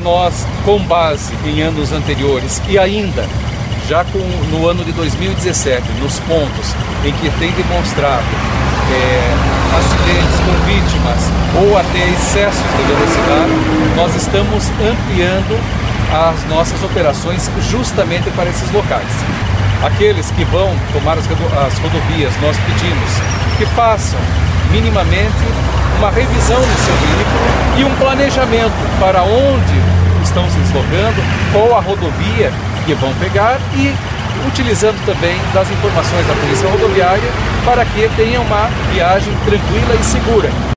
Nós, com base em anos anteriores e ainda já no ano de 2017, nos pontos em que tem demonstrado acidentes com vítimas ou até excessos de velocidade, nós estamos ampliando as nossas operações justamente para esses locais. Aqueles que vão tomar as rodovias, nós pedimos que façam minimamente uma revisão do seu veículo e um planejamento para onde estão se deslocando, qual a rodovia que vão pegar e utilizando também das informações da Polícia Rodoviária para que tenham uma viagem tranquila e segura.